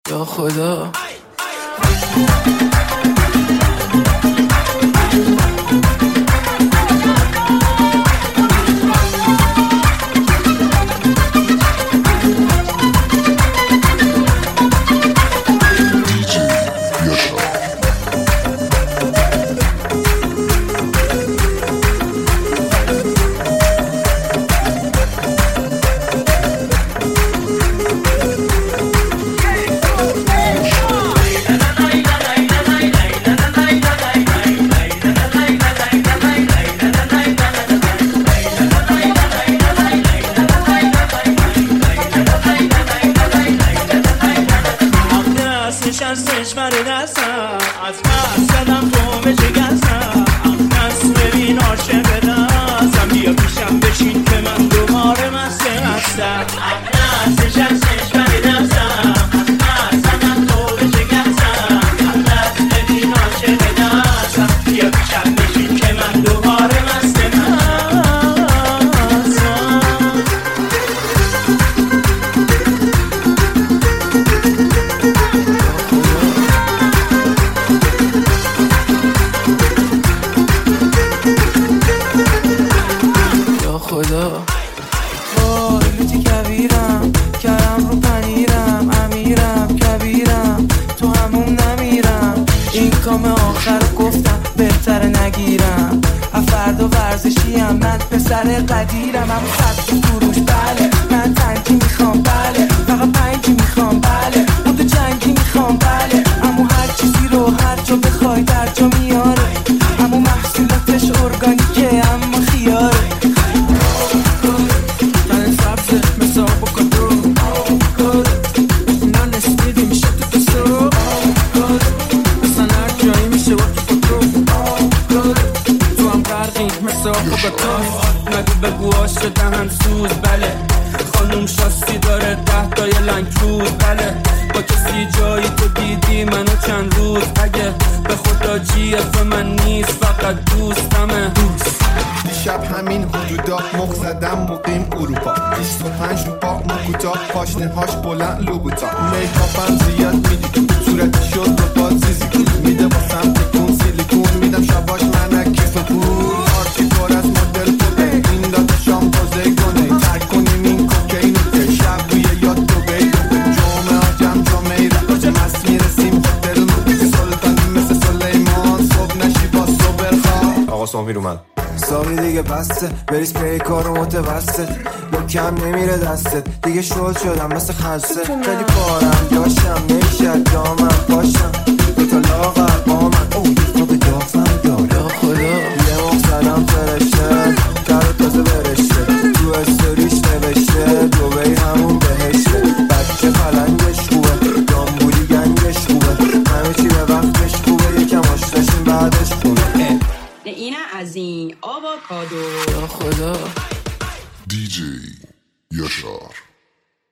یا خدا نشستش بر دستم از قصد زدم تو به جگستم نست ببین عاشق دستم بیا پیشم بشین که من دوباره مست هستم نست نشستش بر دستم از قصد زدم تو به جگستم نست ببین عاشق دستم بیا پیشم بشین که من دوباره مست هستم خدا وای لوتی کبیرم کرم رو پنیرم امیرم کبیرم تو همون نمیرم این کام آخر گفتم بهتر نگیرم فردا ورزشیم من پسر قدیرم همون سبکی فروش بله من تنگی میخوام بله فقط پنجی میخوام بله اون تو جنگی میخوام بله همون هر چیزی رو هر جا بخوای در جا میاره همون محصولاتش ارگانیکه اما خیاره نگو بگو آشه دهن سوز بله خانوم شاستی داره 10 تا یه لنگ روز بله با کسی جایی تو دیدی منو چند روز اگه به خدا جیف من نیست فقط دوستمه دیشب همین حدودا مخ زدم مقیم اروپا 25 رو پا مکوتا پاشنه هاش بلند لوبوتا میکاپم زیاد میدی صورتی شد رو بازیزی میده با سمت کن سیلیکون میدم شباش منکی فتون آرکی پر از مدل پده این داده شام بازه گونه ترک کنیم این کوکینو که شب روی یاد تو بیدو به جمعه ها جمعه را مست میرسیم هتل نوبی سلطانی مثل سلیمان صبح نشی با صبر خواه آقا سامی اومد سامی دیگه بسته بریز پی کارو متوسط یا کم نمیره دستت دیگه شل شدم مثل خلصه خیلی پارم داشتم نمیشه دامم پاشم دوتا لاغر با من اوه تو به داغم داره یا خدا یه مخ زدم فرشته در تازه برشته تو استوریش نوشته دوبهی همون بهشته بچه پلنگش خوبه دامبولی گنگش خوبه همه چی به وقتش خوبه یکم آشتاشیم بعدش خونه اینه از این آووکادو یا خدا DJ یاشار